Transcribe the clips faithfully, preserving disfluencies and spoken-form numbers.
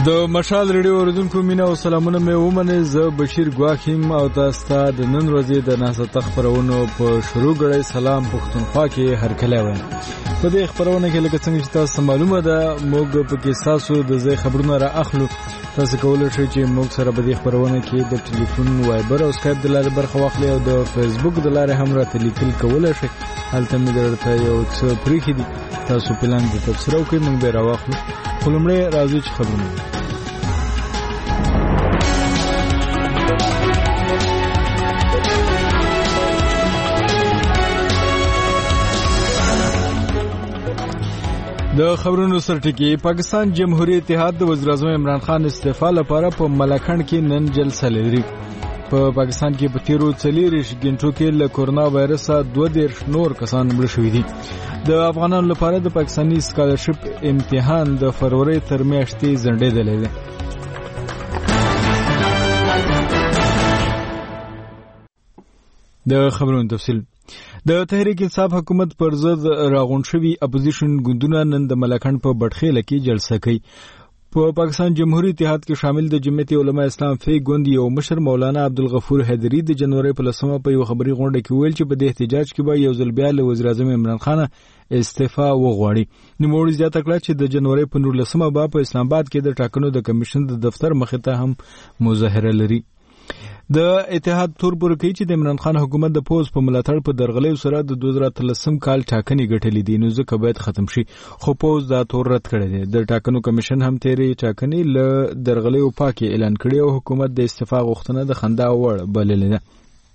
د مشال ریډیو اوریدونکو مینا او سلامونه مې ومنه. زه بشیر ګواخیم او تاسو ته د نن ورځې د ناسته خبرونو په شروع غړې سلام پښتونخوا کې هرکلی وایم. په دې خبرونه کې لکه څنګه چې تاسو معلومه ده موږ په کې تاسو د ځای خبرونه را اخلو. تاسو کولای شئ چې موږ سره په دې خبرونه کې د ټلیفون وایبر او اسکایپ د لارې برخه واخلئ او د فیسبوک د لارې هم راته لیکل کولای شئ. هلته مې درته یو څه پریښي دي، تاسو پلان د تبصره وکړئ، موږ به راواخلو. خو لومړی راځو چې خبرونه د خبرونو سرټکی. پاکستان جمهوریت اتحاد د وزیر اعظم عمران خان استعفا لپاره په ملکند کې نن جلسه لري. په پاکستان کې په تیرو څلوېښت غنټو کې له کورونا وایرس دوه دېرش نور کسان مړه شوي دي. د افغانانو لپاره د پاکستاني سکالرشپ امتحان د فروری تر میاشتې ځنډېدلی دی. د خبرونو تفصیل. د تحریک انصاف حکومت پر ضد راغونډ شوي اپوزیشن ګوندونه نن د ملکند په بټخیله کې جلسه کوي. په پاکستان جمهوریت اتحاد کې شامل د جمعیت علماء اسلام فی ګوند یو مشر مولانا عبدالغفور حیدری د جنوري په لسمه په یو خبري غونډه کې ویل چې په دې احتجاج کې به یو ځل بیا له وزیر اعظم عمران خان استعفا وغواړي. نوموړي زیاته کړه چې د جنوري په نولسمه به په اسلام آباد کې د ټاکنو د کمیشن د دفتر مخې ته هم مظاهره لري. د اتحاد تور پر کوي چې د عمران خان حکومت د پوز په ملاتړ په درغلې سره د دوه زره اتلسم کال ټاکنې ګټلې دي، نو ځکه باید ختم شي. خو پوز دا تور رد کړی دی. د ټاکنو کمیشن هم تیرې ټاکنې له درغلې او پاکي اعلان کړی او حکومت د استعفا غوښتنه د خندا وړ بللې ده.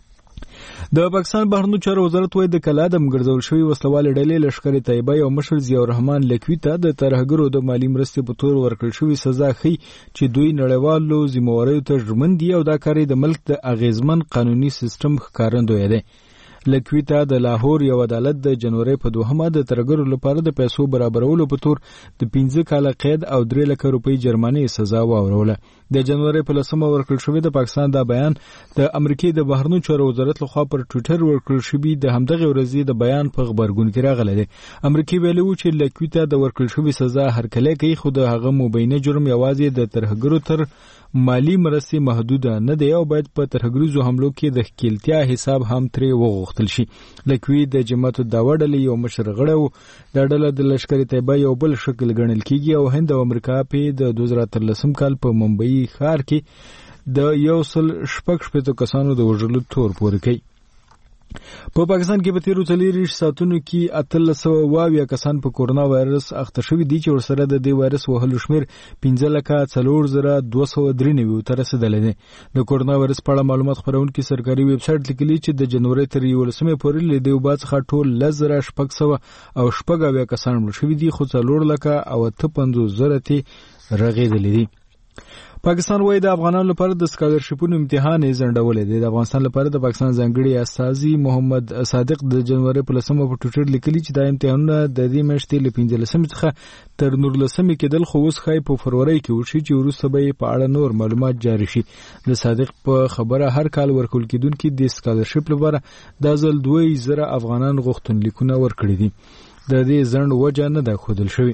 د پاکستان بهرنیو چارو وزارت وايي د کلادم ګرځول شوی وسلوالې ډلې لشکر طیبه او مشر ضیاء الرحمن لکوي ته د ترهګرو د مالی مرستې په تور ورکړل شوی سزا خي چې دوی نړیوالو ذمہواریو ته ژمن دي او دا کاری د ملک د اغیزمن قانوني سیستم ښکارندوی دی. لکوي ته د لاهور یو عدالت د جنوري په دوهمه د ترهګرو لپاره د پیسو برابرولو په تور د پنځه کاله قید او درې لک روپۍ جرماني سزا واوروله. د جنوري په لسمه ورکړل شوی د پاکستان دا بیان د امریکای د بهرنیو چارو وزارت لخوا پر ټوئیټر ورکړل شوی د همدغه ورځې د بیان په خبرګون کې راغلی دی. امریکای ویلي و چې لکوي ته د ورکړل شوی سزا هرکلی کوي، خو د هغه مبینه جرم یوازې د ترهګرو تر مالی مرستې محدوده نه دی او باید په ترهګریزو حملو کې د ښکیلتیا حساب هم ترې وغوښتل شي. لکوي د جماعت الدعوه ډلې یو مشر غړی و. دا ډله د لشکر طیبه یو بل شکل ګڼل کیږي او هند او امریکا په د دوه زره اتلسم کال په ممبئی ښار کې د یو سل شپږ شپېتو کسانو د وژلو تور پورې کوي. په پاکستان کې په تیرو څلوېښت ساعتونو کې اتلس سوه اویا کسان په کورونا وایرس اخته شوي دي چې ورسره د دې وایرس وهلو شمېر پنځه لکه څلور زره دوه سوه درې نوي ته رسېدلی دی. د کورونا وایرس په اړه معلومات خپروونکي سرکاري ویب سایټ لیکلي چې د جنوري تر یولسمې پورې له دې وبا څخه ټول لس زره شپږ سوه او شپږ اویا کسان مړه شوي دي، خو څلور لکه او اته پنځوس زره تې رغېدلي دي. پاکستان وايي د افغانانو لپاره د سکالرشپونو امتحان یې ځنډولی دی. د افغانستان لپاره د پاکستان ځانګړي استازي محمد صادق د جنوري په لسمه په ټویټر لیکلي چې دا امتحانونه د دې میاشتې له پنځلسمې څخه تر نولسمې کېدل، خو اوس ښایي په فروری کې وشي چې وروسته به یې په اړه نور معلومات جاري شي. د صادق په خبره هر کال ورکول کېدونکي د سکالرشپ لپاره دا ځل دوه زره افغانان غوښتنلیکونه ورکړي دي. د دې ځنډ وجه نه ده ښودل شوې.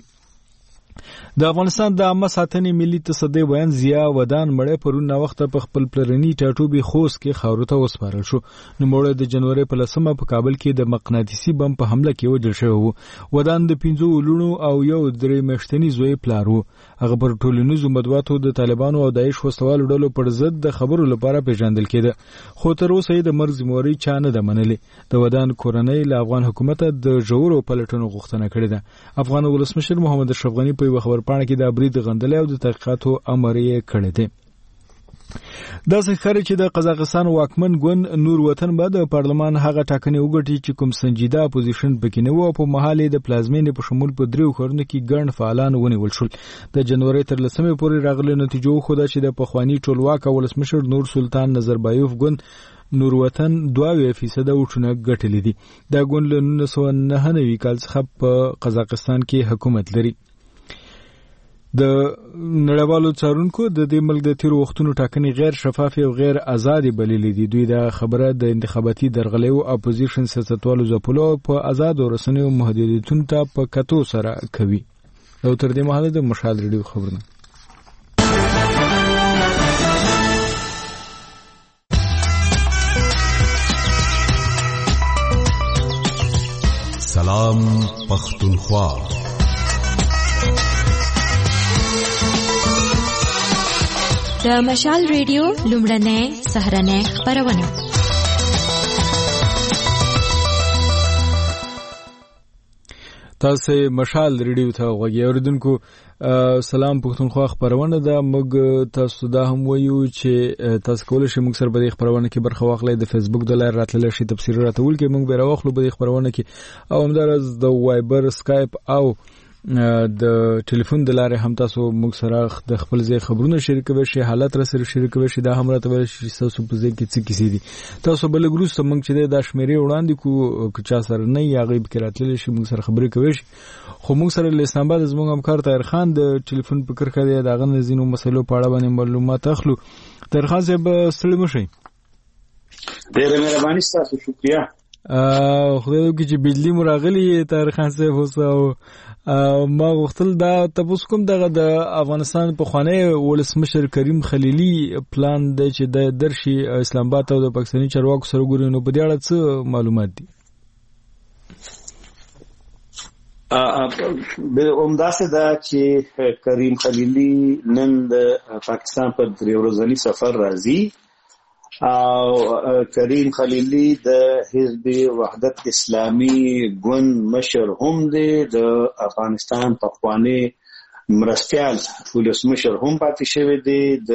د افغانستان د عامه ساتنې ملي تصدۍ ویان ضیاء ودان مړی پرون ناوخته په خپل پلرني ټاټوبي خوست کې خاورو ته وسپارل شو. نوموړی د جنوري په لسمه په کابل کې د مقناطیسي بم په حمله کې وژل شوی و. ودان د پنځو لوڼو او یو درې میاشتني زوی پلار و. هغه پر ټولنیزو مطبوعاتو د طالبانو او داعش وسوالو ډلو پر ضد د خبرو لپاره پیژندل کېده، خو تر اوسه یې د مرګ ذمہواري چا نه ده منلې. د ودان کورنۍ له افغان حکومت د ژورو پلټنو غوښتنه کړې ده. افغان ولسمشر محمد اشرف غني په یو خبر پاڼه کې د برید غندلې او د تحقیقاتو امر یې کړی دی. دا ښکاري چې د قزاقستان واکمن ګوند نور وطن به د پارلمان هغه ټاکنې وګټي چې کوم سنجیده اپوزیشن پکې نه و او په محل د پلازمینې په شمول په دریو ښارونو کې ګڼ فعالان ونیول شول. د جنوري تر لسمې پورې راغلي نتیجو ښوده چې د پخواني ټولواک ولسمشر نور سلطان نظربایوف ګوند نور وطن دوه فیصده وټونه ګټلې دي. دا ګوند له نولس سوه نهه نوي کال څخه په قزاقستان کې حکومت لري. د نړیوالو څارونکو د دې ملک د تیرو وختونو ټاکنې غیر شفافې او غیر آزادې بللې دي. دوی دا خبره د انتخاباتي درغلۍ او اپوزیشن سیاستوالو ځپلو په آزادو رسنیو محدودیتونو ته په کتو سره کوي. او تر دې مهاله د مشال ریډیو خبرونه سلام پختونخوا. د مشال ریډیو لومړنۍ سهرنۍ خپرونه. تاسو مشال ریډیو ته غوږی اوریدونکو. سلام پختونخوا خبرونه ده. موږ تاسو دا هم وایو چې تاسو کولای شئ موږ سره په دې خبرونه کې برخه واخلئ. د فیسبوک د لارې راتللی شي تفسیر راتول کې موږ به راوخلو په دې خبرونه کې، او همدارس د وایبر، سکایپ او د ټلیفون د لارې هم تاسو موږ سره د خپل ځای خبرونه شریکوي شي، حالت را سره شریکوي شي. دا هم راته ویل شي تاسو په ځای کې څه کیسې دي. تاسو بل ګروس ته موږ چې دا شمیرې وړاندې کو که چا سره نه یا غیب کې راتللی شي موږ سره خبرې کوي شي. خو موږ سره له اسلام آباد زموږ همکار طاهر خان د ټلیفون په کرکه دی، دا غن زینو مسلو په اړه باندې معلومات اخلو. طاهر خان صاحب ستړي مشئ. ډېر مهرباني تاسو، شکریا. ا خدای دې چې بجلی مراغلی طاهر خان صاحب اوسه. ما غوښتل دا تاسو کوم دغه د افغانستان په خوانی ولسمشر کریم خلیلی پلان دی چې د درشي اسلام آباد او د پاکستاني چارواکو سره ګوري، نو په دې اړه څه معلومات دي؟ به عمداسه دا چې کریم خلیلی نن د پاکستان په درې ورځنی سفر راځي، او کریم خلیلی د حزب وحدت اسلامی ګوند مشر هم دی، د افغانستان په خوانی مرستیال ولسمشر هم پاتې شوی دی، د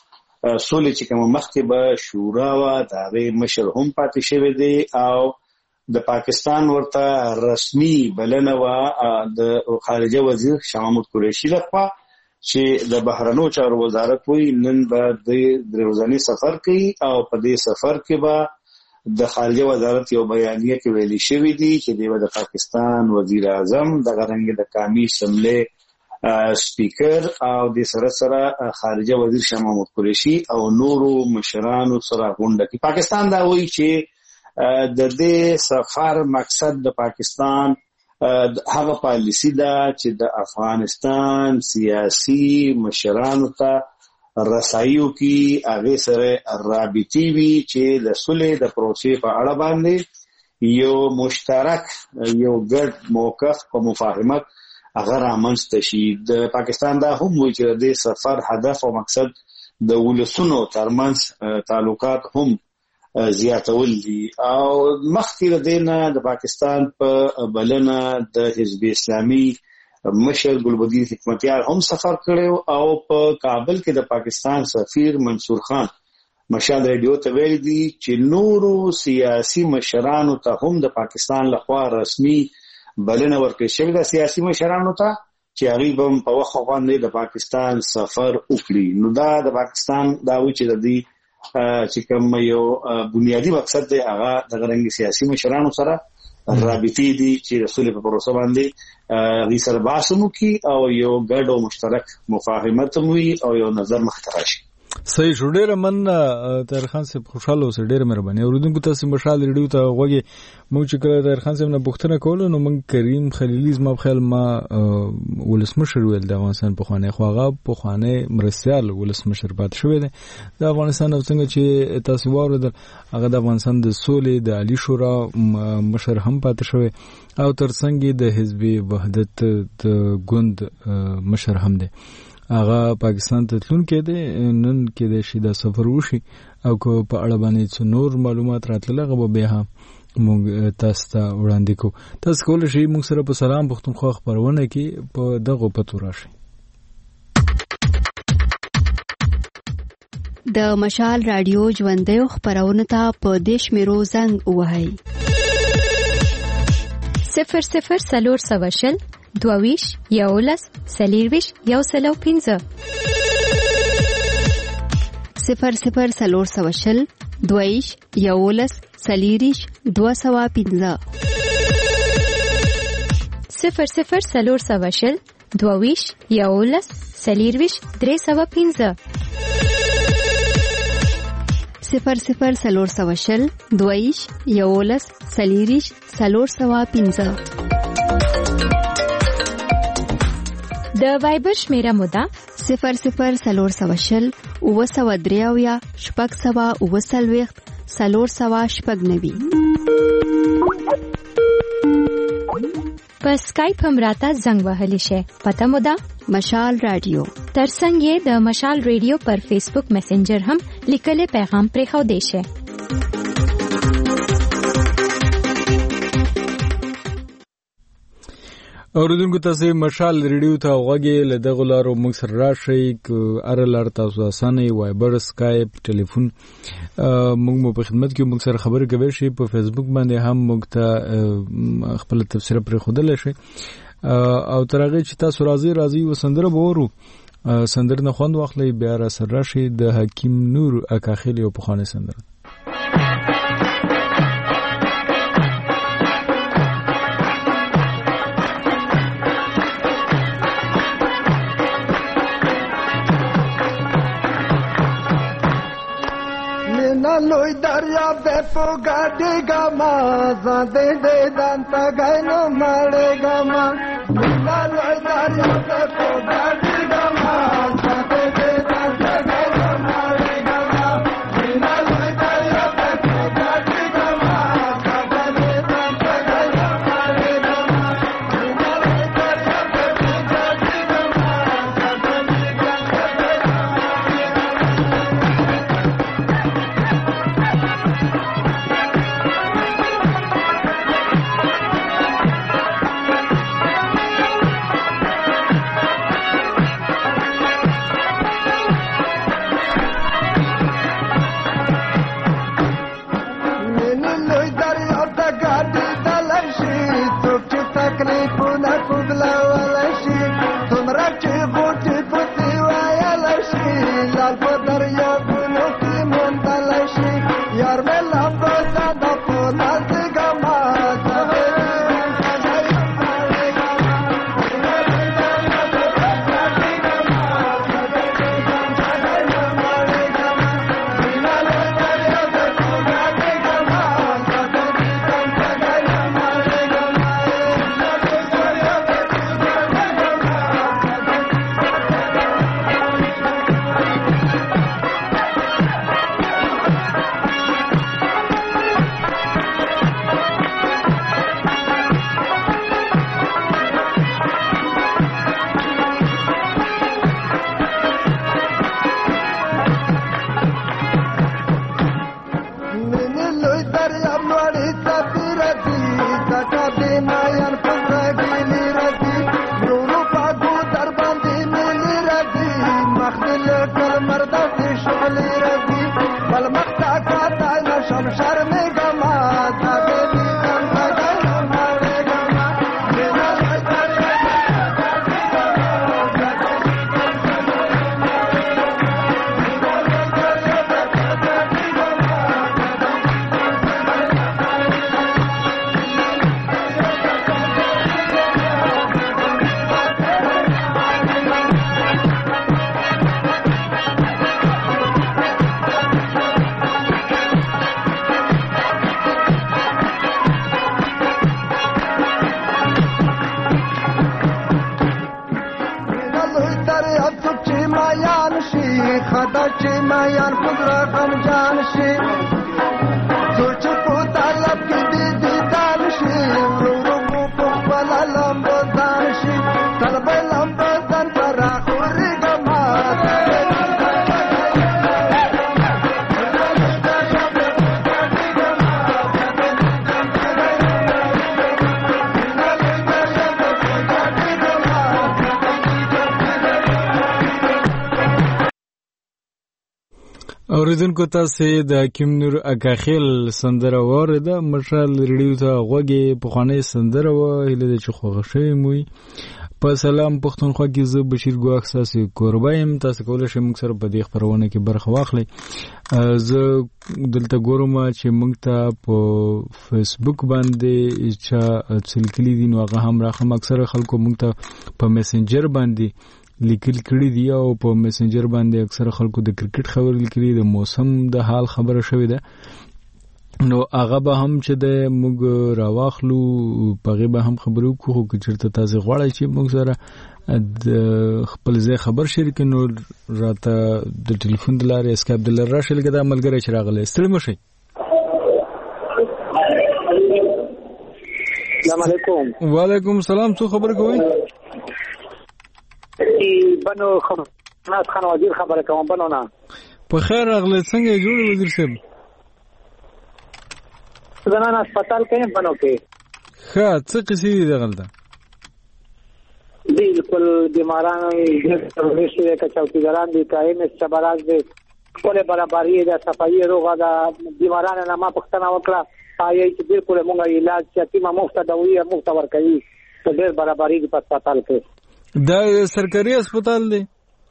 سولې چې کوم مخکې به شورا وا د هغې مشر هم پاتې شوی دی، او د پاکستان ورته رسمي بلنه وا د خارجه وزیر شاه محمود قریشي لخوا چې د بهرنیو چارو وزارت وی نن به د دروازنی سفر کوي، او په دې سفر کې به د خارجه وزارت یو بیانیه کې ویلي شوی دی چې د پاکستان وزیر اعظم د غرنګ د قومي اسمبلی سپیکر او د سره سره خارجه وزیر شاه محمود قریشي او نورو مشرانو سره غونډه کوي. پاکستان دا وایي چې د دې سفر مقصد د پاکستان هغه پالیسی ده چې د افغانستان سیاسي مشرانو ته رسایو کې هغه سره رابطي وي چې د صلح د پروسې په اړه باندې یو مشترک یو ګډ موقف او مفاهمت هغه رامنځته شي. د پاکستان دا هم وایي چې د سفر هدف او مقصد د ولسونو ترمنځ تعلقات هم زیاتول دي، او مخکې د دینه د پاکستان په بلنه د حزب اسلامي مشر ګلبدین حکمتیار هم سفر کړو، او په کابل کې د پاکستان سفیر منصور خان مشال ریډیو ته ویل دي چې نورو سیاسي مشرانو ته هم د پاکستان لخوا رسمي بلنه ورکړل شوې ده، سیاسي مشرانو ته چې هغه هم په وخت باندې د پاکستان سفر وکړي. نو دا د پاکستان دا و چې د دې چې کوم یو بنیادی مقصد دی هغه د غرنګ سیاسي مشرانو سره رابطې دي چې رسول په پروسه باندې غي سره باسمو کی او یو ګډ او مشترک مفاهمت وي او یو نظر مخته راشي. صحیح شو. ډېر من طاهر خان صاحب خوشاله اوسه. ډېر مهرباني. اوریدونکو تاسو مشال ریډیو ته غوږی مو چې کله طاهر خان صاحب نه پوښتنه کوله نو من کریم خلیلی زما په خیال ما ولسمشر ویل د افغانستان په خوانه خواغه په خوانه مرستيال ولسمشر پات شوې ده د افغانستان. او څنګه چې تاسو واردل هغه د افغانستان د سولې د عالی شورا مشر هم پات شوې، او ترڅنګ د حزب وحدت د ګوند مشر هم ده. هغه پاکستان ته تلون کې دي، نن کې د شي د سفر وشي، او کو په اړه باندې څو نور معلومات راتلل غو به هم موږ تاسو ته وړاندې کو. تاسو کولای شئ موږ سره په سلام پختونخوا خبرونه کې په دغه پتو راشي. د مشال رادیو ژوندۍ خبرونه ته په دیش میرو زنګ وهاي صفر صفر سلور سواشل دوویش یولس سلیرویش یو سلو پینزه صفر صفر سلور سواشل دوویش یولس سلیریش دو سوا پینزه صفر صفر سلور سواشل دوویش یولس سلیرویش درې سوا پینزه صفر صفر سلور سواشل دوویش یولس سلیریش سلور سوا پینزه. د وایبر شمیره مودا صفر صفر سلور سواشل اوه سوا دریاویا شپږ سوا اوه سلويخت سلور سوا شپږ نوي په اسکایپ هم راته زنګ وهلی شي. پته مو ده مشال رادیو. ترڅنګ یې د مشال رادیو پر فیسبوک میسنجر هم لیکلي پیغام پرې خو دی شي. اوریدونکو تاسو مشال ریډیو ته غوږی له دغه لارو موږ سره راشئ. ار لار تاسو اسانه وایبر اسکایپ ټلیفون موږ مو په خدمت کې موږ سره خبرې کوي شي. په فیسبوک باندې هم موږ ته خپل تفسیر پرې خودل شي او ترغه چې تاسو راځي راځي وسندره بورو سندره نه خوند واخلې بیا را سره راشي. د حکیم نور اکاخیل یو په خانه سندره لوی دریا به پوګاډي ګما زده دې دانت غنو مړې ګما لوی دریا به پوګاډي ګما زده دې دانت غنو مړې ګما لوی دریا به پوګاډي ګما زده دې دانت غنو مړې ګما لوی دریا به پوګاډي ګما زده دې دانت اوریدونکو تاسو د حکیم نور اکاخیل سندره وارده مشال ریډیو ته غوږی په خانه سندره و هله چې خوښ شوی موي. په سلام پښتونخوا کې زه بشیر ګواخ ساسي قربایم. تاسو کولای شئ موږ سره په دې خبرونه کې برخه واخلئ. زه دلته ګورم چې موږ ته په فیسبوک باندې چې څلکلی دي نو هغه هم راخم اکثره خلکو موږ ته په میسنجر باندې لیکل کړي دي او په میسنجر باندې اکثره خلکو د کرکټ خبر لیکلي د موسم د حال خبره شوې ده. نو هغه به هم چې د موږ راواخلو پغه به هم خبرو کوو چې چرته تاسو غواړئ چې موږ سره د خپل ځای خبر شریک نو راته د ټلیفون د لارې اسکایپ د لارې راشل کېدا ملګری چې راغلی ستړي مشي. السلام علیکم. وعلیکم السلام. څه خبر کوئ؟ ای بنو خناس خان وزیر خبره کوم. بنو نه په خیر راغلی. څنګه جوړ وزیر صاحب؟ زنان هسپتال کې بنو کې ښه څه قصې دي دغلته؟ بالکل بیماران ریشي که چوکیداران دي که ایم اس چبراز دي خپل برابرۍ ده صفایي روغه ده. بیماران نه ما پوښتنه وکړه آیا چې بالکل موږ علاج چې تیمه مفت دوی مفت ورکوي ته ډېر برابرۍ په هسپتال کې. دا سرکاري هسپتال دی؟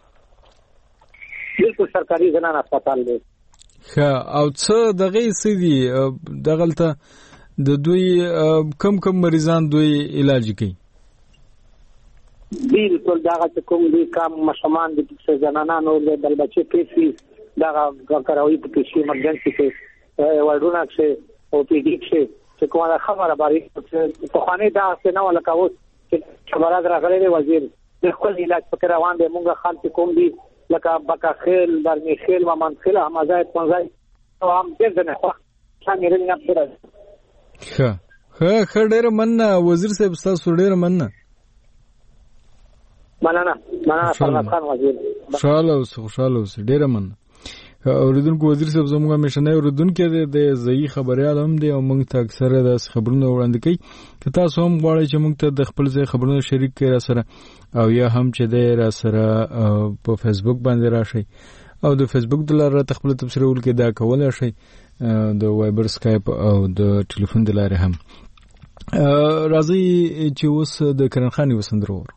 بالکل سرکاري زنان هسپتال دی. ښه او څه دغه څه دي دغلته د دوی کم کم مریضان دوی علاج کوي؟ بالکل دغه کوم دي کم مشمان دي چې زنانانو د بل بچي پیسي دغه کاروي په کې ایمرجنسي کې وړونه چې او پی ډی کې چې کومه خبره باندې په خانه دا څه نه ولکه اوس چې خبره راغلي وزیر د خپل علاج فکر روان دي. موږ خلک کوم دي لکه بکا خیل برنی خیل و منخیل همزای پنزای او هم دیر نه خو څنګه لري نه پره. ښه ښه ښه ډېر مننه وزیر صاحب تاسو ډېر مننه. مننه مننه فرمان خان وزیر. خوشاله اوسه خوشاله اوسه ډېر مننه. اوریدونکو وزیر صاحب زموږ همیشنی اوریدونکی دی د ځایي خبریال هم دی او موږ ته اکثره داسې خبرونه وړاندې کوي. که تاسو هم غواړئ چې موږ ته د خپل ځای خبرونه شریک کړئ را سره او یا هم چې دی را سره په فیسبوک باندې راشئ او د فیسبوک د لارې راته خپله تبصره ولیکئ. دا کولی شئ د وایبر سکایپ او د ټلیفون د لارې هم. راځئ چې اوس د کرن خان یوه سندره وورو.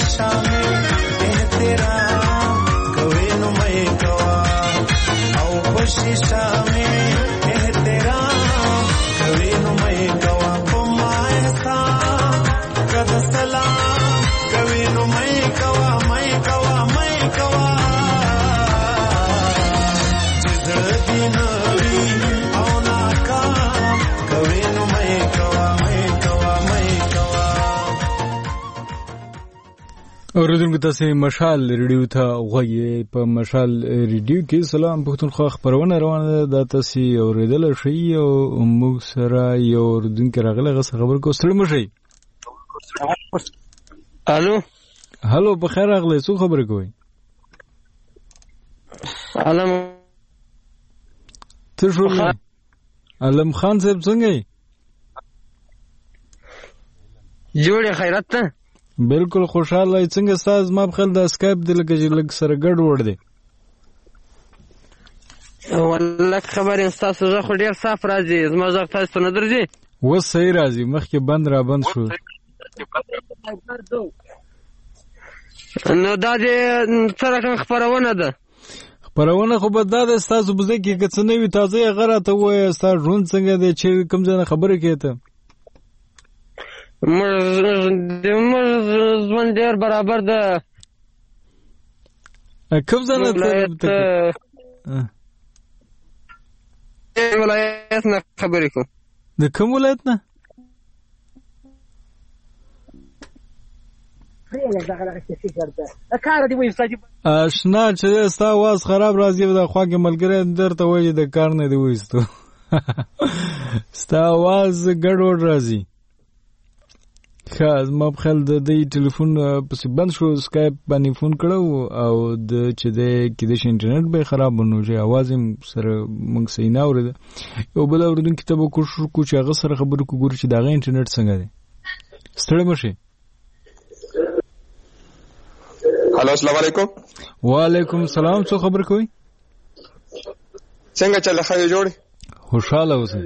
شامل احترام کوي نو مې کوا او خوشي شامل احترام کوي نو مې کوا په ما احسان کده سلام کوي نو مې کوا مې کوا مې کوا زړه دې نوي او ناکام کوي نو مې کوا مې کوا مې کوا. اوریدونکو تاسو مشال ریډیو ته غوږی په مشال ریډیو کې سلام پښتونخوا خبرونه روانه ده تاسو اوریدل شي او موږ سره یو اوریدونکو راغله غس خبر کو سلام شي. الو هالو بخیر راغله څه خبر کوي؟ علم ته شو علم خان صاحب څنګه یې؟ جوړ خیرت ته بالکل خوشاله څنګه ساز ما بخل د اسکایپ د لګ لګ سره ګډ وړ دی. والله خبر تاسو زه خو ډیر صاف راځي زما زه تاسو نه درځي و صحیح راځي مخکې بند را بند شو نو دا دې سره کوم خبرونه ده خبرونه خو به دا د تاسو بزه کې کڅ نه وي تازه غره ته وای تاسو ژوند څنګه دی چې کوم ځای خبره کېته مر مر ژوند ډیر برابر ده کوم ځای ته ولایت نه خبرې کوم د کوم ولایت نه اشنا چې ستا आवाज خراب راځي د خواږه ملګری درته وایي د کار نه دی وېستو ستا आवाज ګډوډ راځي. خاص ما بخل د دې ټلیفون پس بند شو اسکایپ باندې فون کړو او د چې د کې د انټرنیټ به خراب ونه چې आवाज هم سره موږ صحیح نه اورید او بل اوردون کتابو کوشش کو چې هغه سره خبرو کو ګور چې دا غي انټرنیټ څنګه دی ستړي مشه. هلو السلام علیکم. وعلیکم السلام څو خبر کوي څنګه چل خیر جوړ خوشاله اوسئ.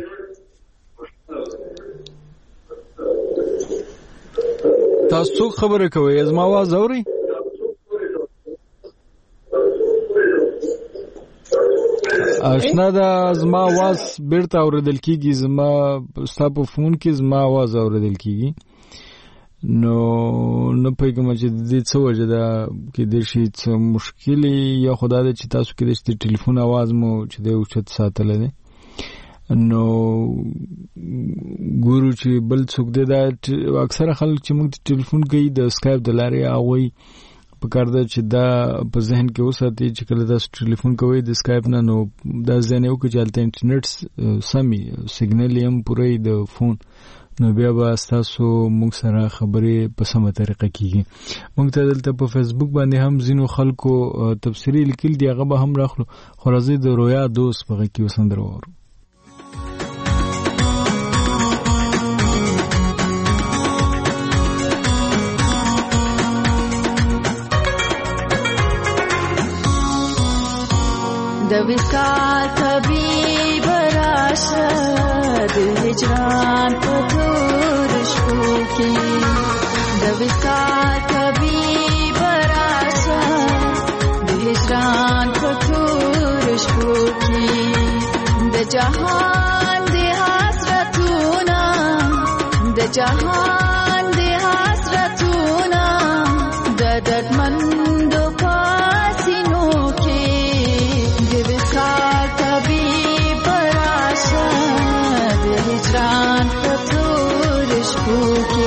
تاسو خبره کوي از ما आवाज اوري اشنا دا از ما आवाज بیرته اوریدل کیږي زما ستاسو فون کې زما आवाज اوریدل کیږي نو نو پیګم چې دې څه وجه دا کې د شي څه مشکلي یا خدای دې چې تاسو کې د ټلیفون आवाज مو چې د اوچت ساتل دي نو ګورو چې بل څوک دی دا اکثر خلک چې موږ ټلیفون کوي د اسکایپ د لارې هغه په کار ده چې دا په ذهن کې وساتي چې کله تاسو ټلیفون کوي د اسکایپ نه نو دا ځنه یو کې چې انټرنیټ سمي سیګنل هم پوره د فون نو بیا به تاسو موږ سره خبرې په سمه طریقه کیږي. موږ ته دلته په فیسبوک باندې هم زینو خلکو تفسیری لیکل دی هغه به هم راخلو خو راځي د رویا دوست په کې وسندر وره د وصال طبيب راشد هجران په تور شپو کې د وصال طبيب راشد هجران په تور شپو کې د جهان د حسرتونه د جهان د حسرتونه د دردمند پاسینو کې هجران په تور شپو کې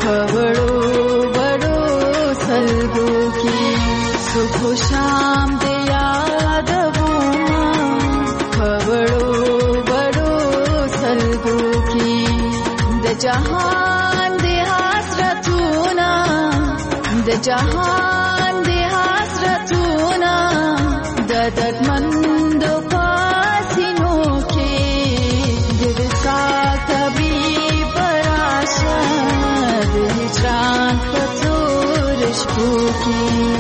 खबड़ो बड़ो सलगो की सुबह शाम दे याद बुमा खबड़ो बड़ो सलगो की द जहान दे हसरतूना द जहान दे हसरतूना दर्दमंद पासिनों के दिल का कभी पराशा दिल चांद पतोर इश्क़ों की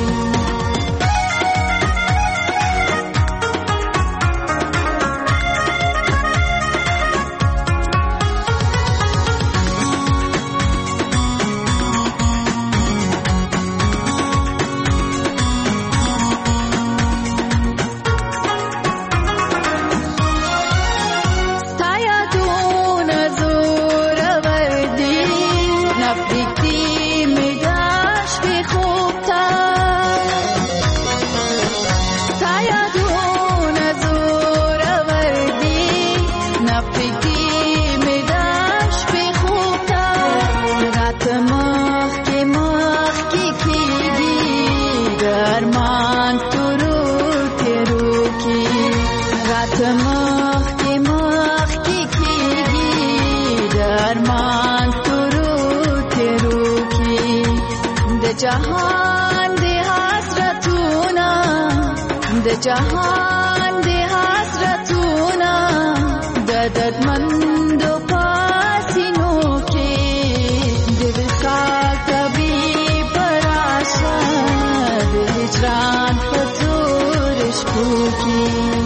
जहान दे हसरतूना द जहान दे हसरतूना दर्दमंद पासिनों के दिल का कभी पराशा दिल चांद पतोर इश्क़ों की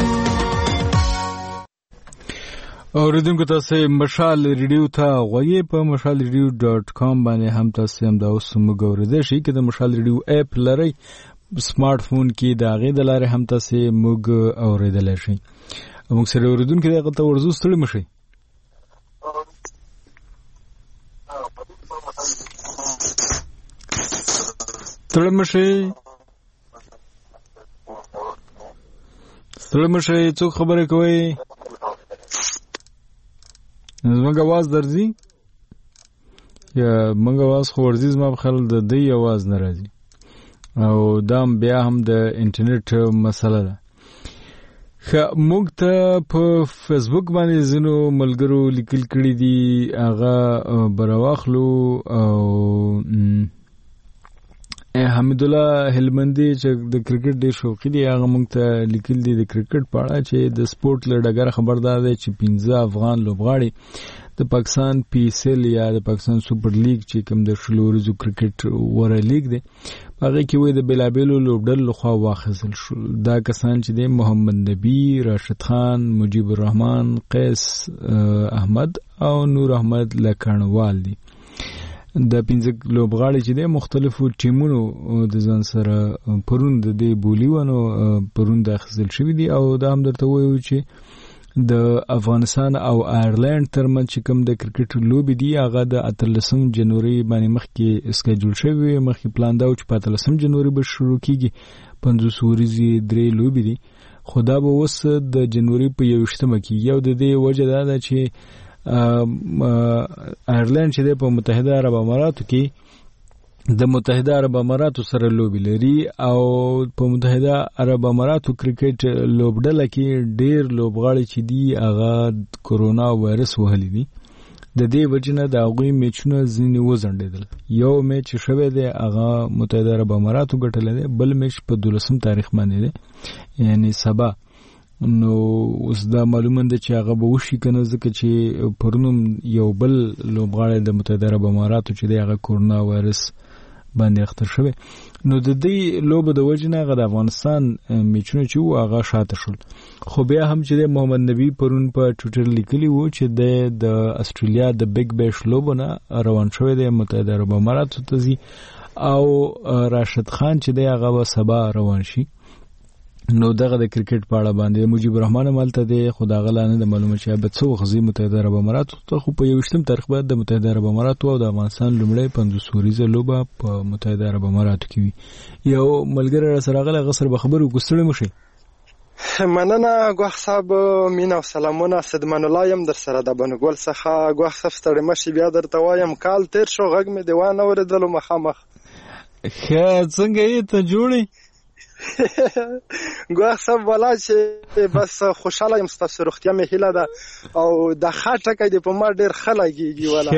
اوریدونکو تاسو مشال ریډیو ته غوږی په مشال ریډیو ډاٹ کام باندې هم تاسو هم دا اوس موږ اوریدئ شئ چې د مشال ریډیو اپ لرئ سمارټ فون کې دا غي د لارې هم تاسو موږ اوریدل شئ موږ سره اوریدونکو دغه ته ورزو ستړي مشئ ستړي مشئ ستړي مشئ څوک خبرې کوي زمونږ आवाज درځي یا مونږ आवाज خو ورځي زما په خیال د دې आवाज نه راځي او دا بیا هم د انټرنیټ مسله ده خو موږ ته په فیسبوک باندې زنو ملګرو لیکل کړي دي هغه برواخلو او حمید الله هلمندي چې د کرکټ ډېر شوقي دی هغه موږ ته لیکل دي د کرکټ په اړه چې د سپورت لړګر خبردار دی چې پنځه افغان لوبغاړي د پاکستان پی ایس ایل یا د پاکستان سپر لیګ چې کوم د شلوريزو کرکټ وره لیګ دی هغه کې وې د بلابلو لوبډل لخوا واخیستل شو دا کسان چې د محمد نبی راشد خان مجيب الرحمن قیس احمد او نور احمد لکانوال دي د پنځه لوبغاړي چې د مختلفو ټیمونو د ځان سره پرون د دې بولیونو پرون د اخیستل شوی دي او دا هم درته وایو چې د افغانستان او آیرلند ترمنځ چې کوم د کرکټ لوبي دی هغه د اتلسم جنوري باندې مخکې اسکیجول شوی مخکې پلان دا چې په اتلسم جنوري به شروع کیږي پنځوس ورځې درې لوبي دي خدا به وس د جنوري په یوشتمه کې یو د دې وجه دا ده چې آیرلند چې په متحده عرب اماراتو کې د متحده عرب اماراتو سره لوبي لري او په متحده عرب اماراتو کرکټ لوبډله کې ډېر لوبغاړي چې دي هغه کورونا وایرس وهلي دي د دې وجنه د هغوی میچونه ځینې وځنډېدل یو میچ شوی دی هغه متحده عرب اماراتو ګټلی دی بل میچ په دولسم تاریخ باندې دی یعنی سبا نو اوس دا معلومه ده چې هغه به وشي کنه ځکه چې پرونم یو بل لوبغاړی د متحده عرب اماراتو چې دی هغه کورونا وایرس باندې اخته شوی نو د دې لوبه د وجنه هغه د افغانستان میچونه چې و هغه شاته شول خو بیا هم چې محمد نبی پرون په ټویټر لیکلی و چې د استرالیا د بیگ بیش لوبونه روان شوی دی متحده عرب اماراتو ته ځي او راشد خان چې دی هغه به سبا روان شي نو دغه د کرکټ په اړه باندې مجيب الرحمن مالته دی خدا غلانه د معلومه چې به څو غزي متحده عرب اماراتو ته خو په یوشتم تاریخ بعد د متحده عرب اماراتو او د افغانستان لومړی پنځوس ورځې لوبه په متحده عرب اماراتو کې وي یو ملګری سره غل غسر به خبرو کوستړی مشي مننه ګوښ صاحب، مینه او سلامونه. صدمن الله یم در سره د بنګول څخه. ګوښ صاحب ستړی مشي، بیا درته وایم کال تیر شو غږ مې د وانه اورېدلو مخامخ. ښه څنګه یې ته جوړې؟ ګوښ صاحب والا چې بس خوشحاله یم، ستاسو روغتیا مې هیله ده او د ښه ټکی دې په ما ډېر ښه لګېږي والا.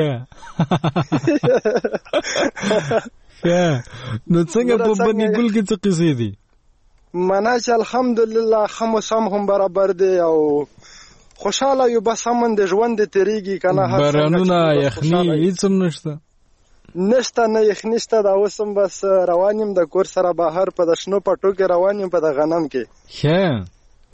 ښه نو څنګه په بنګول کې څه قصې دي؟ منه چې الحمدلله ښه موسم هم برابر دی او خوشحاله یو، بس امن د ژوند دې تېرېږي که نه. بارانونه یخني هېڅ هم نشته؟ نشته، نه یخني شته. دا اوس هم بس روان یم د کور سره بهر په د شنو پټو کې روان یم په د غنم کې. ښه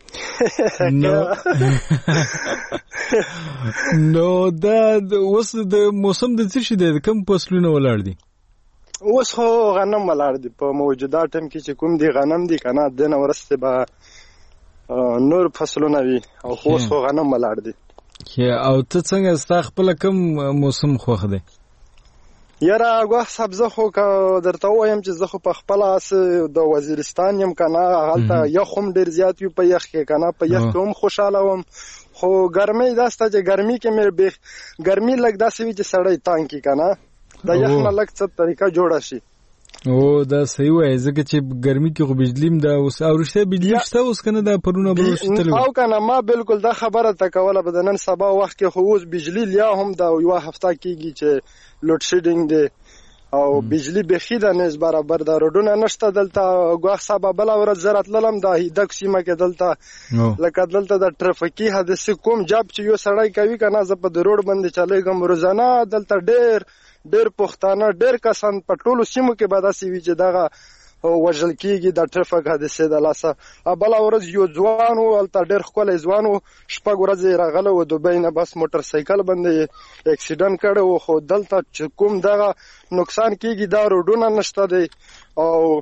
نو دا اوس د موسم د څه شي دی؟ کوم فصلونه ولاړ دي؟ اوس خو غنم ولاړ دي په موجوده ټایم کې چې کوم دی غنم دی که نه، دنه وروسته به نور فصلونه وي او اوس خو غنم ولاړ دي. او ته څنګه ستا خپله کوم موسم خوښ دی؟ یاره ګوښ صاحب زه خو که درته ووایم چې زه خو په خپله د وزیرستان یم که نه، هلته یخ هم ډېر زیات وي په یخ کې که نه، په یخ کې هم خوشحاله وم. خو ګرمۍ دا سته چې ګرمي کې مې ګرمي لږ داسې وي چې سړی تانګ کي که نه، د یخ نه لږ څه طریقه جوړه شي. او دا صحیح وایي، ځکه چې ګرمي کې خو بجلي هم ده اوس. او رښتیا بجلي شته اوس که نه؟ دا پرونه بروشتلې او که نه، ما بالکل دا خبره ته کوله به د نن سبا وخت کې خو اوس بجلي لیا هم ده، یوه هفته کېږي چې لوډ شیډینګ دی او بجلی بیخي ده نس برابر ده. روډونه نشته دلته. ګوښ صاحب بله ورځ زه راتللم د هیدک سیمه کې دلته، لکه دلته د ټرافیکي حادثې کوم جاب چې یو سړی کوي که نه، زه په د روډ باندې چلېږم روزانه. دلته ډېر ډېر پښتانه ډېر کسان په ټولو سیمو کې به داسې وي چې دغه وژل کېږي د ټرافیک حادثې د لاسه. بله ورځ یو ځوان و هلته، ډېر ښکلی ځوان و، شپږ ورځې راغلی و دوبۍ نه، بس موټر سایکل باندې اکسیډنټ کړی و. خو دلته چې کوم دغه نقصان کېږي دا روډونه نشته دی او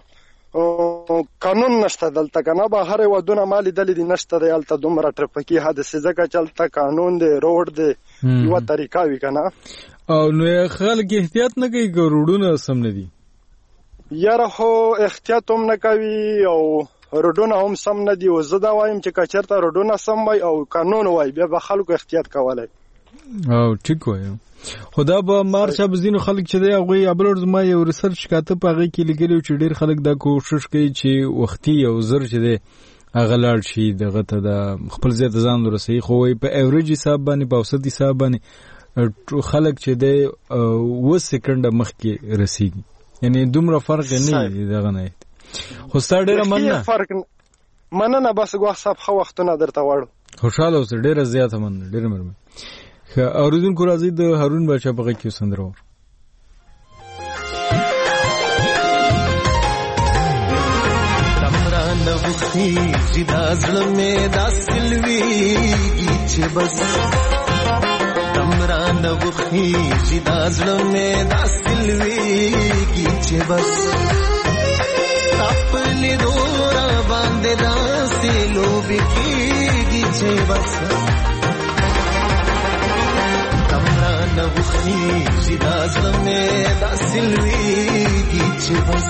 قانون نشته دلته که نه. بهر هېوادونه ما لیدلي دي نشته دی هلته دومره ټرافیکي حادثې، ځکه چې هلته قانون دی، روډ دی، یوه طریقه وي که نه. او نو خلک احتیاط نه کوي که روډونه سم نه دي؟ یاره خو احتیاط هم نه کوي او روډونه هم سم نه دي. او زه دا وایم چې که چېرته روډونه سم وای او قانون وای بیا به خلکو احتیاط کولی. او ټیک وایي. خو دا به مارچ به ځینو خلک چې دی هغوی بله ورځ ما یو ریسرچ کاته په هغې کې لیکلي و چې ډېر خلک دا کوشش کوي چې وختي او زر چې دی هغه لاړ شي دغه ته د خپل ځای ته ځان ورسوي. خو وایي په ایوریج حساب باندې، په اوسط حساب باندې خلک چې دی اوه سیکنډه مخکې رسېږي، یعنی دومره فرق نه دی دغه نه. خو ستا ډېره مننه. مننه. بس ګوښ صاحب ښه وختونه درته غواړم. خوشحاله اوسه. ډېره زیاته مننه، ډېره مهرباني. ښه اورېدونکو راځئ د هارون باچا په غږ کې سندره واورو. تمران وخیږي دا زړه مې داسې لویږي چې بس، تمران وخیږي دا زړه مې داسې لویږي چې بس، خپل دورا باندې داسې لوبې کېږي چې بس، تمران وخیږي دا زړه مې داسې لویږي چې بس.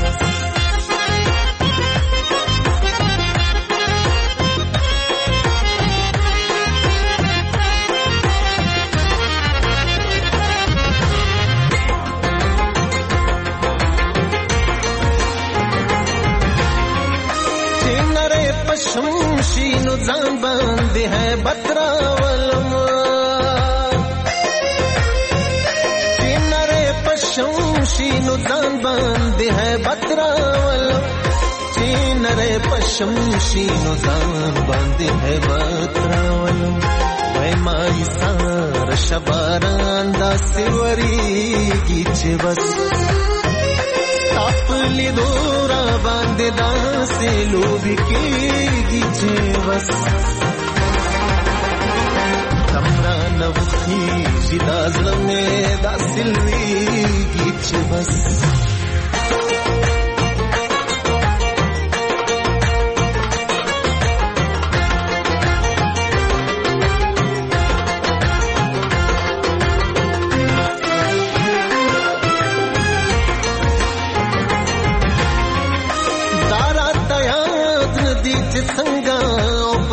شمشینو ځان باندې ہے بتراولم، چینره پشمشینو ځان باندې ہے بتراولم، چینره پشمشینو ځان باندې ہے بتراولم، وای مای سار شباران داسې وریږي چې بس، خپل دورا باندې داسې لوبې کېږي چې بس، تمران وخیږي دا زړه مې داسې لویږي چې بس. څنګه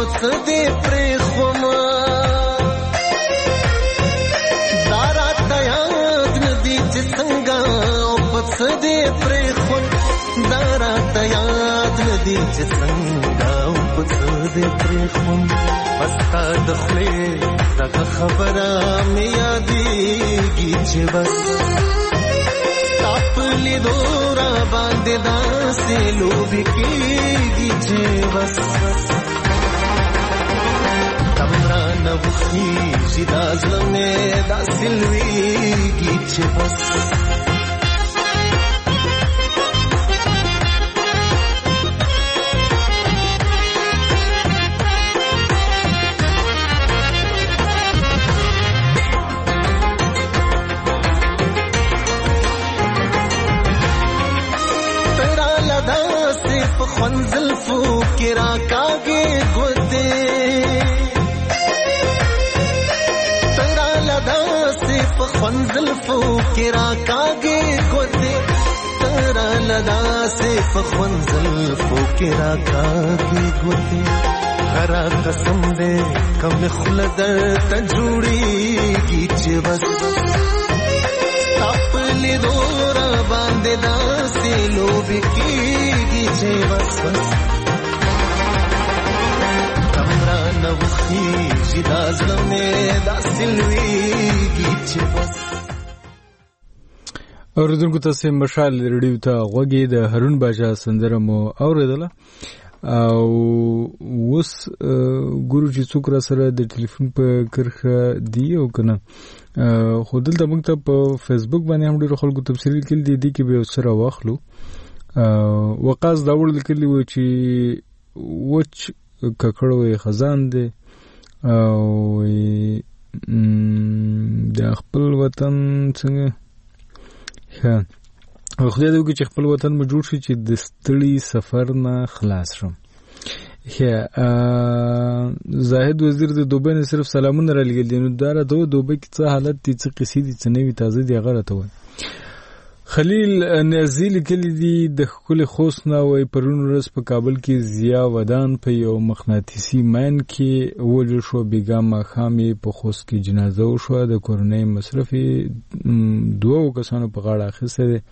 پڅ دې پرې خوما دارا تیاد ندی چې څنګه او پڅ دې پرې خوم دارا تیاد ندی چې څنګه او پڅ دې پرې خوم پستا د خپل دغه خبره مې یادېږي چې بس تاپلی دورا باندې داسې لوبې کېږي چې بس تمرانه وخېږي دا زړه مې داسې لوېږي چې بس خنزل فو کرا کاگے گوتے تیرا لدا صرف خنزل فو کرا کاگے گوتے تیرا لدا صرف خنزل فو کرا کاگے گوتے غرا قسم دے کم خلدر تجوڑی گی چھ بس تاپلی دورا باندے دا سے لوبی کی بس بس تمرانه وخېږي دا زړه مې داسې لوېږي چې بس. اورېدونکو تاسې مشال ریډیو ته غوږ د هارون باچا سندره مو اورېدله او اوس ګورو چې څوک را سره د ټلیفون په کرښه دي او که نه خو دلته موږ ته په فیسبوک باندې هم ډېرو خلکو تبصرې لیکلي دي دې کې به یو څه راواخلو. وقاص داوړ لیکلی و چې وچ ککړ وی خزان دی او د خپل وطن څنګه ښه خدای دې وکړي چې خپل وطن مو جوړ شي چې د ستړي سفر نه خلاص شم. ښه زاهد وزیر د دوبۍ نه صرف سلامونه را لېږلي دي نو دا راته ووایه دوبۍ کې څه حالت دي څه قصې دي څه نوي تازه دي هغه راته ووایه. خلیل نیازی لیکلی دی د ښکلي خوست نه وایي پرون ورځ په کابل کې ضیا ودان په یو مقناطیسي ماین کې ووژل شو بېګا ماښام یې په خوست کې جنازه وشوه د کورنۍ مصرف یې دوو کسانو په غاړه اخیستی دی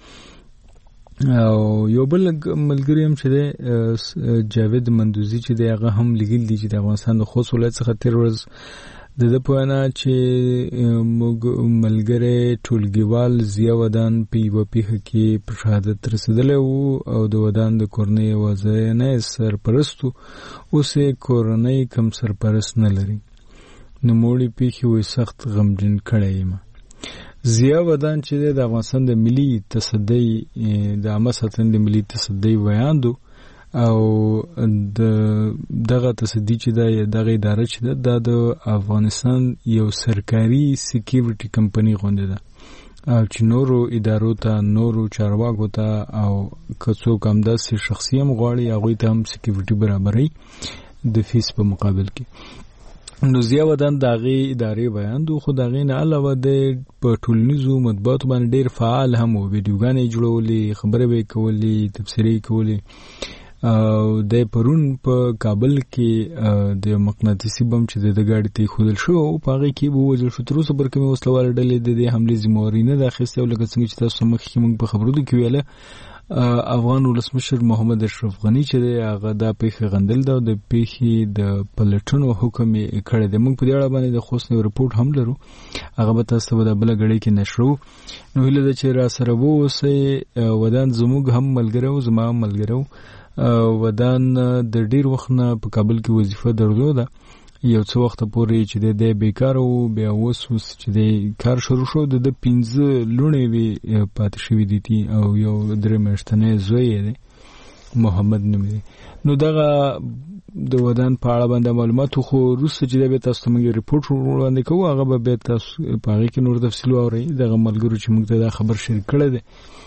او یو بل ملګري هم چې دی جاوید مندوزي چې دی هغه هم لیکلي دي چې د افغانستان د خوست ولایت څخه تېر ورځ د ده په وینا چې موږ ملګری ټولګیوال ضیا ودان په یوه پیښه کې په شهادت رسېدلی وو او د ودان د کورنۍ یوازینی سرپرست و اوس یې کورنۍ کم سرپرست نه لري نوموړې پیښې وایي سخت غمجن کړی یم. ضیا ودان چې دی د افغانستان د ملي تصدۍ د عامه ساتنې د ملي تصدۍ ویاند او د دغه تصدی چې دا دغه اداره چې ده دا د افغانستان یو سرکاري سکیورټي کمپنی غونډه ده او چې نورو ادارو ته نورو چارواکو ته او که څوک همداسې شخصي هم غواړي هغوی ته هم سکیورټي برابروي د فیس په مقابل کې. نو ضیا ودان د هغې ادارې بیان و خو د هغې نه علاوه د په ټولنیزو مطبوعاتو باندې ډېر فعال هم و ویډیوګانې یې جوړولې خبرې به یې کولې تبصرې یې کولې او د پرون په کابل کې د مقناطیسي بم چې د ګاډي ته ایښودل شو په هغې کې به ووژل شو. تر اوسه پورې کومې وسلواله ډلې د دې حملې ذمهواري نه ده اخیستې او لکه څنګه چې تاسو مخکې موږ په خبرونو کې ویله افغان ولسمشر محمد اشرف غني چې دی هغه دا پیښې غندل ده او د پیښې د پلټنو حکم یې کړی دی. موږ په دې اړه باندې د خوست یو رپورټ هم لرو هغه به تاسو ته به دا بله ګړۍ کې نشرو. نو هیله ده چې را سره واوسئ. ودان زموږ هم ملګری و زما هم ملګری و ودان د ډیر وخت نه په کابل کې وظیفه درلوده یو څه وخت پورې چې د بیکار وو بیا اوس اوس چې د کار شروع شو د پنځه لوڼې وی پاتې شوي دي او یو درې میاشتنی زوی دی محمد نوم دی. نو دغه د ودان په اړه باندې معلومات خو وروسته چې بیا تاسو ته موږ ریپورټ وړاندې کوو هغه به بیا تاسو په هغې کې نور تفصیل واورئ. دغه ملګرو چې موږ ته دا خبر شریک کړی دی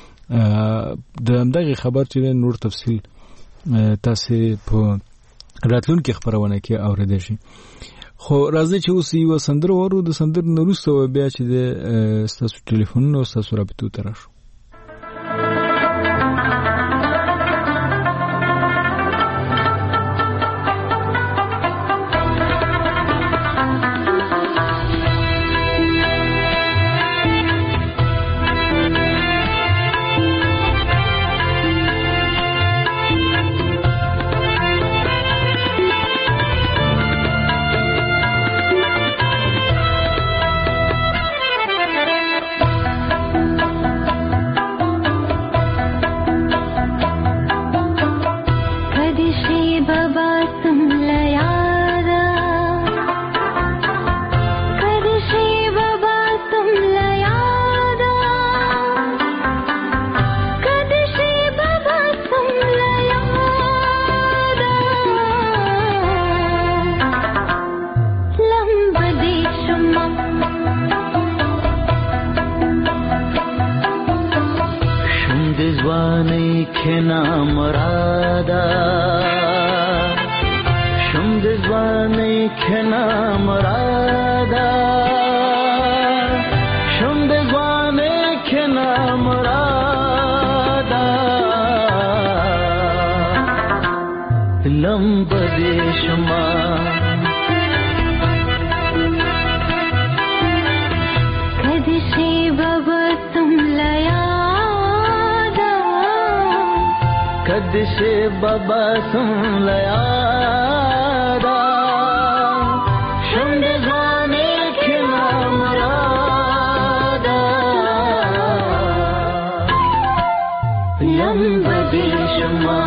د همدغې خبر چې نور تفصیل تاسې په راتلونکي خبرونه کې اورېدای شي. خو راځئ چې اوس یوه سندره واورو د سندرې نه وروسته بیا چې د ستاسو ټلیفونونو او ستاسو رابطو ته راشو. د ځوانۍ کښېنه مراده شم د ځوانۍ کښېنه مراده شم د ځوانۍ کښېنه مراده لمبه دې شمه کدشے بابا سن لیادا شند زانے کھنا مرادا لمب دی شما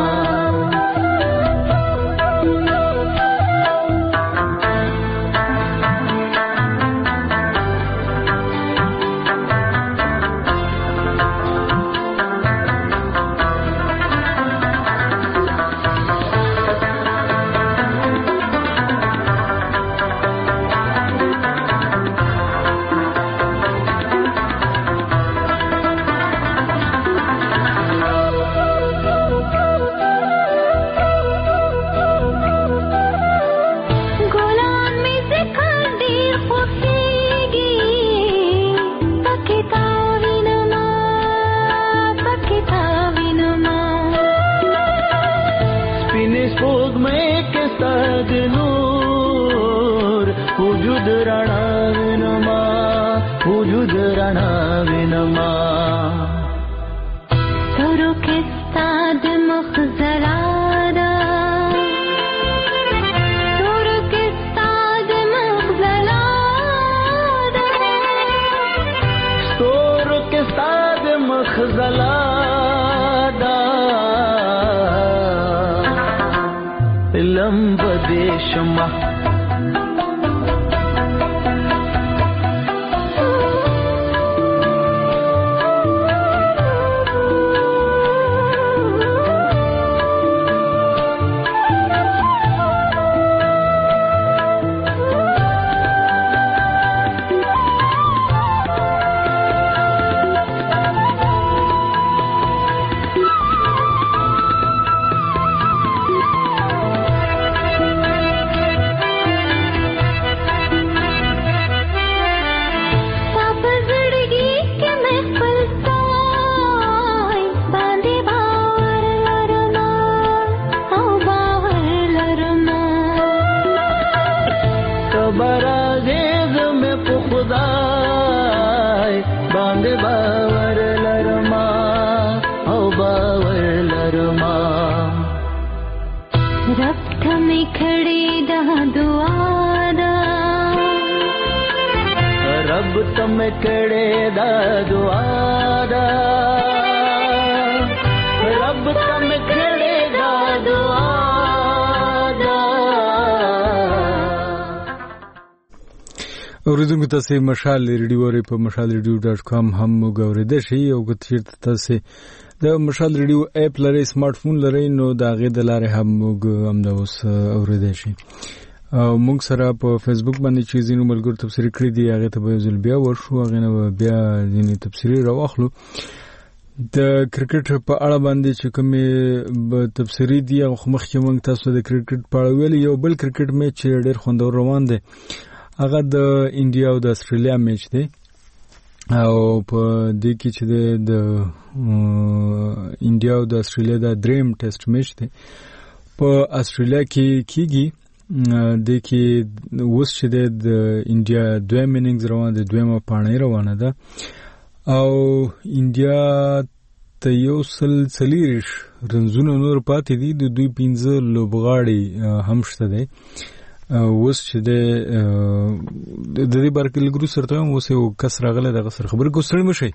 اوریدونکو تاسو مشال ریډیو ری په مشال ریډیو ډاټ کام هم وګورئ شئ او که چیرته تاسو د مشال ریډیو اپ لرئ سمارټ فون لرئ نو دا غي د لارې هم موږ هم دا اوس اوریدئ شئ او موږ سره په فیسبوک باندې چې زینو ملګرو تفسیری کړی دی هغه ته به ځل بیا ورشو هغه نه بیا ځینې تفسیری راوخلو د کرکټ په اړه باندې چې کومه تفسیری دی او مخکې موږ تاسو د کرکټ په اړه ویل یو بل کرکټ میچ ډېر خوندور روان دی هغه د انډیا او د استرالیا میچ دی او په دې کې چې د انډیا او د استرالیا د دریم ټیسټ میچ دی په استرالیا کې کیږي د کې اوس چې د انډیا دویم اننګز روان دی دویمه پاڼه روانه ده او انډیا ته یو سلسلیش رنزونه نور پاتې دي د دوی پنځه لوبغاړي هم شته دي اوس چې د د دې بارکل ګرو سره ته اوس یو کس راغله دغه سره خبر کو سړی مشي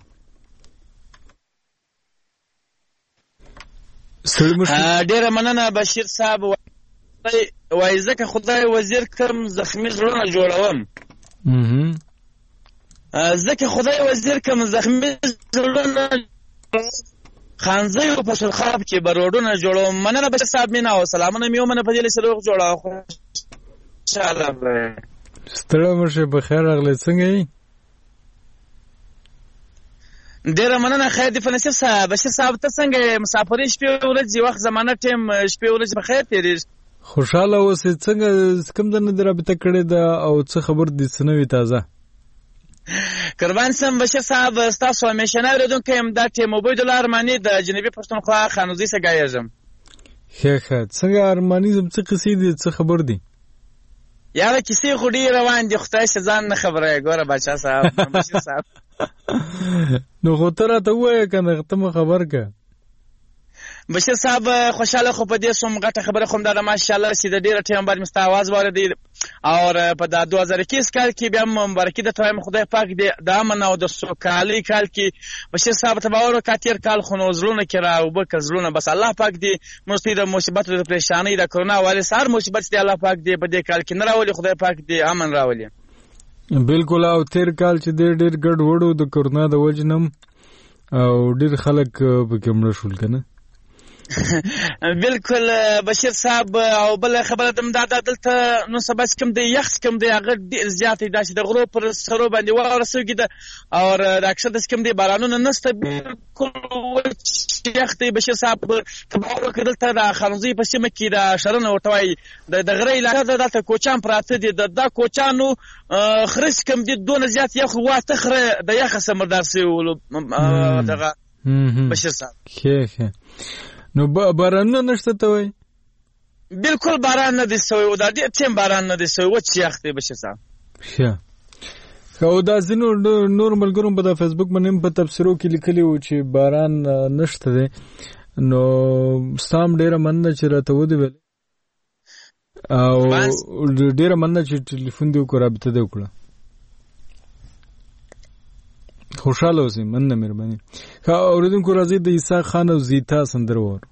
سړی مشي ډیره مننه بشیر صاحب وای ځکه خدای وزیر کم زخمی زړونه جوړوم ځکه خدای وزیر کم زخمی زړونه خانزه په شرخاب کې بروډونه جوړوم مننه بشیر صاحب مینا او سلامونه میو مننه په دې سره جوړاو انشاءالله ستړی مشه په خیر راغلی څنګه یې ډیره مننه خیر دی فنصیب صاحب. بشیر صاحب ته څنګه مسافرې شپې ورځې وخت زمانه ټیم شپې ورځې په خیر تیریږي؟ خوشاله اوسې. څنګه کوم ځای نه رابطه کړې ده او څه خبر دي څه نوي تازه؟ قربان سم بشیر صاحب ستاسو همیشنی اورېدونکی یم. دا ټیم عبیدالله ارماني د جنوبي پښتونخوا خانوزي څخه ګایږم. ښه ښه. څنګه ارمانیزم څه قصې دي څه خبر دي؟ یاره کیسې خو ډېرې روان دي، خدای شه ځان نه خبره یې. ګوره باچا صاحب بشیر صاحب نو خو ته راته ووایه که نه ته مو خبر که. بشیر صاحب خوشحاله خو په دې سوم غټه خبره خو همدا ده ماشاءالله چې د ډېره ټایم بعد مې ستا اواز واورېدی او په دا دوه زره اکیس کال کې بیا هم مبارکي درته وایم. خدای پاک دې د امن او د سوکالۍ کال کې بشیر صاحب ته باور وکړه تېر کال خو نو زړونه کې را اوبه کړه زړونه. بس الله پاک دې موږ د مصیبتو د پریشانۍ د کرونا وایرس هر مصیبت دې الله پاک دې په دې کال کې نه راولي. خدای پاک دې امن راولي. بالکل. او تیر کال چې ډېر ډېر ګډ وډو د کرونا د وجې نه او ډېر خلک پکې مړه شول که نه؟ بالکل بشیر صاحب. او بل خبره دم دا دلته نو سبا کوم دی یخ کوم دی هغه ډیر زیات دی چې د غرو پر سرو باندې واوره سوګي ده او د اکثر د کوم دی بارانونه نسته. بالکل یخ دی بشیر صاحب. تباور کړل ته د خانوزي په سیمه کې د شرن ورتوي د غرې علاقه ده دلته کوچان پراته دي. د دا کوچانو خرس کوم دی دونه زیات یخ واته خره د یخ سمردار سی ول دغه بشیر صاحب. ښه ښه. نو باران نشته ته وای؟ بالکل باران نه دي سوی او دا ډېر ټیم باران نه دي سوی و چې یخ دی بشیر صاحب. ښه. او دا ځینو نور ملګرو په د فیسبوک باندې په تبصرو کې لیکلي وو چې باران نشته دی. نو سام ډېره مننه چې راته ودی ویل او ډېره مننه چې ټلیفون دې وکړه رابطه دې وکړه. خوشاله اوسئ. مننه مهرباني. ښه اورېدونکو راځئ د عیسی خان او زیتا سندره واورو.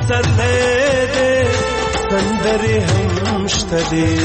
پسرلی دی سندرې هم شته دی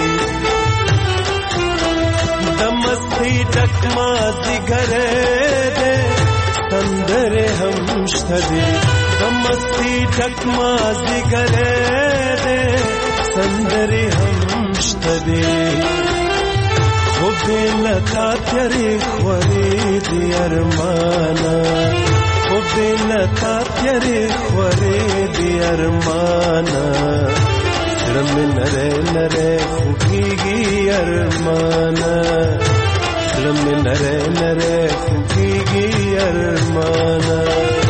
د مستۍ ډک مازدیګری دی سندرې هم شته دی د مستۍ ډک مازدیګری دی سندرې هم شته دی خو بېله تا تیارې خورې دي ارمانه خو بېله تا تیارې خورې دي ارمانه زړه مې نری نری خوږېږي ارمانه زړه مې نری نری خوږېږي ارمانه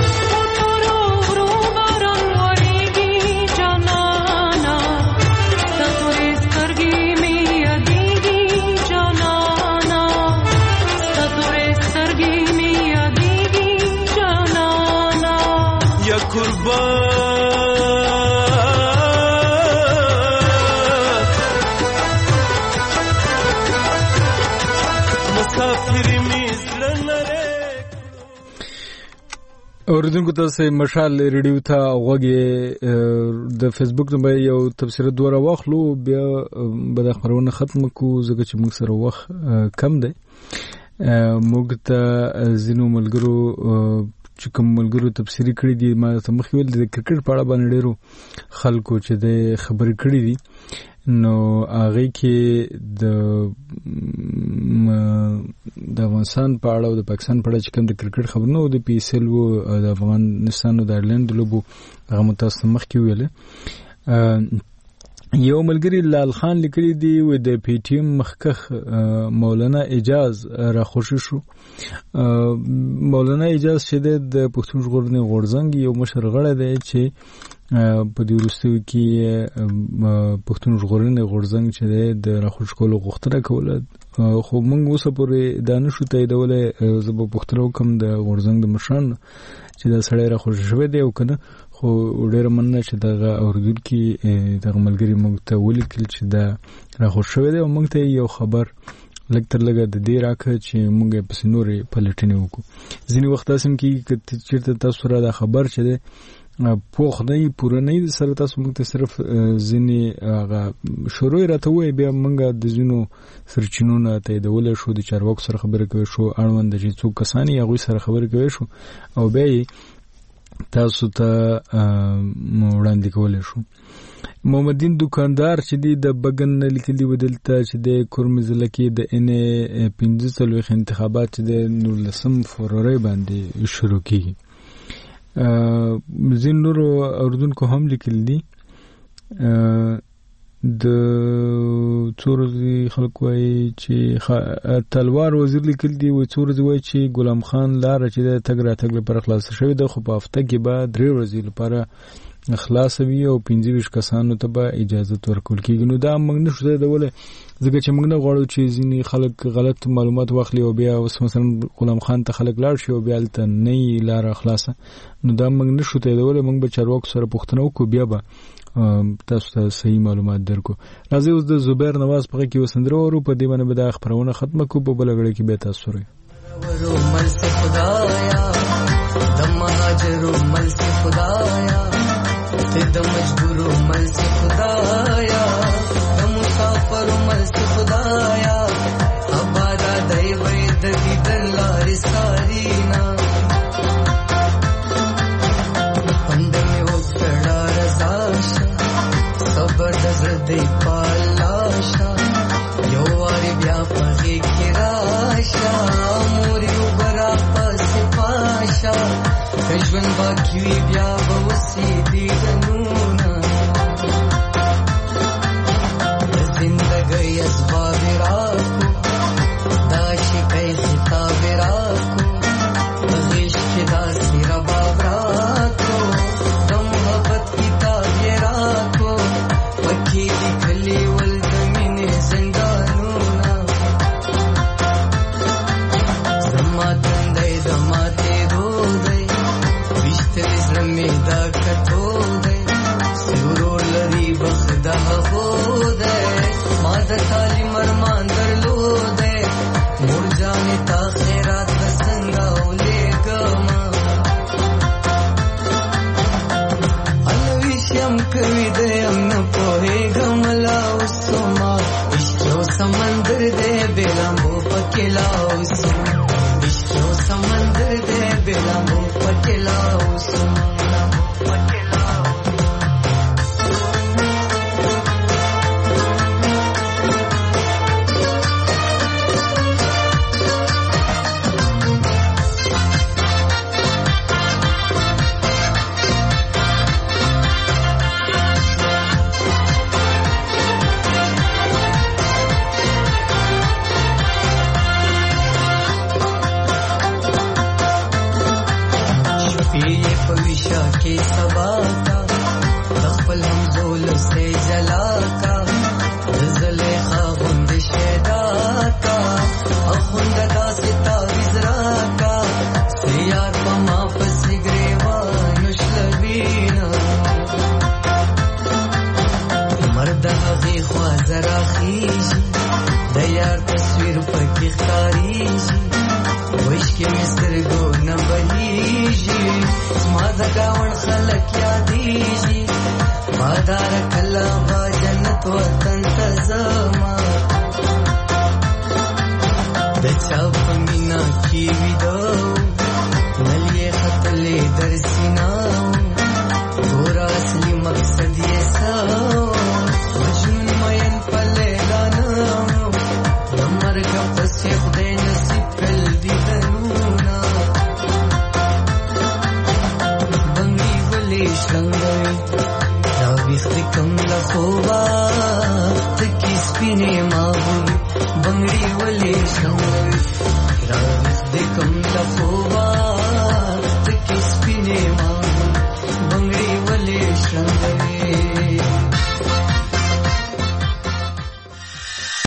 اوریدونکو تاسو مشال ریډیو ته غوږی د فیسبوک نمبر یو تفسیر دوره واخلو بیا به د خبرونه ختم کو ځکه چې موږ سره وخت کم دی موږ ته زینو ملګرو چې کوم ملګرو تفسیری کړی دي ما ته مخ ویل د کرکټ په اړه باندې ډیرو خلکو چې د خبرې کړې دي نو هغه کې د د افغانستان په اړه او د پاکستان په اړه چې کوم د کرکټ خبرونه او د پی ایس ایل او د افغانستان او د ایرلند لوبو هغه متاسف مخ کې ویل یو ملګری لال خان لیکلی دی و د پی ټی ایم مخکخ مولانا اجاز را خوشی شو مولانا اجاز چې د پښتون ژغورنې غورځنګ یو مشر غړی دی چې په دې وروستیو کې پښتون ژغورنې غورځنګ چې د راخوش کولو غوښتنه کوله خو موږ اوسه پورې دا نشو تاییدولی زه به پوښتنه وکړم د غورځنګ د مشرانو چې دا سړی راخوش شوی دی او که نه خو ډېره مننه چې دغه اورېدونکي دغه ملګري موږ ته ولیکل چې دا راخوش شوی دی او موږ ته یو خبر لږ تر لږه د دې راکړه چې موږ یې پسې نورې پلټنې وکړو ځینې وخت داسې هم کېږي که چېرته تاسو سره دا خبر چې دی پوخ نه وي پوره نه وي سره تاسو موږ ته صرف ځینې هغه شروع یې راته ووایي بیا موږ د ځینو سرچینو نه تاییدولی شو د چارواکو سره خبرې کوی شو اړونده چې څوک کسان یې هغوی سره خبرې کوی شو او بیا یې تاسو ته وړاندې کولی شو محمدین دکاندار چې دی د بګن نه لیکلي و دلته چې د کورمې ضلع کې د ان پنځه څلوېښت انتخابات چې د نولسم فبرورۍ باندې شروع کېږي ځینو نورو اورېدونکو هم لیکلي دي د څو ورځې خلک وایي چې تلوار وزیر لیکلي دي څو ورځې وایي چې غلام خان لاره چې د تګ راتګ لپاره خلاصه شوې ده خو په هفته کې به درې ورځې لپاره خلاص وي او پنځه ویشت کسانو ته به اجازه ورکول کېږي نو دا موږ نشو تاییدولی ځکه چې موږ نه غواړو چې ځینې خلک غلط معلومات واخلي او بیا اوس مثلا غلام خان ته خلک لاړ شي او بیا هلته نه وي لاره خلاصه نو دا موږ نشو تاییدولی موږ به چارواکو سره پوښتنه وکړو بیا به تاسو ته صحیح معلومات درکو راځي اوس د زبیر نواز په کې وسندره ورو په دې باندې به دا خبرونه ختمه کو په بل غړي کې به تاسو سره مل سے خدایا د مهاجرو مل سے خدایا د مجبورو مل سے خدایا د مسافرو مل سے خدایا آباد دای وې د دې دلار سارینا پندمه وکړه رضاشا صبر د زړه پالاشا یو واری بیا پغې کې راشا مور یو برا پس پاشا کژون باقی بیا وسی دی غنونا زندگی اسباب راکو داشی کئی خطاب راکو غیش کی داسی رباب راکو دم محبت کتاب راکو پکی لکھلی والدمین زندانونا زماتن دی دماتی دو دی وشتر زرمی دا کتو دی سورو لری بخدا خود دی ماذا تعلیم समंदर दे बेलंबो पकेलाउसु इश्क यो समंदर दे बेलंबो पकेलाउसु के सबा का तखपल हम जोल से जला का जले खाबुंद शेदा का अखुंद का सिता विजरा का सियार पमा पसिग्रेवा नुशलबीना मर्द हगी ख्वाजरा खीजी दयार तस्वीर पकी खारीजी विश के मिस्र गो न बहीजी मादा गावन खलक यादीजी मादार कला बा जन्नत वतन तजमा दचाप मीना की विदो नलिए खतले दरसिना गोरा असली मकसद ये साओ मजनून मयन पले गाना दमर का पसे खुदे नसीब पल दी दनूना बंगी वली शंगई राविस्ती कम लखोबा तकी स्पिने माबूबी बंगड़ी वली शंगई राविस्ती कम लखोबा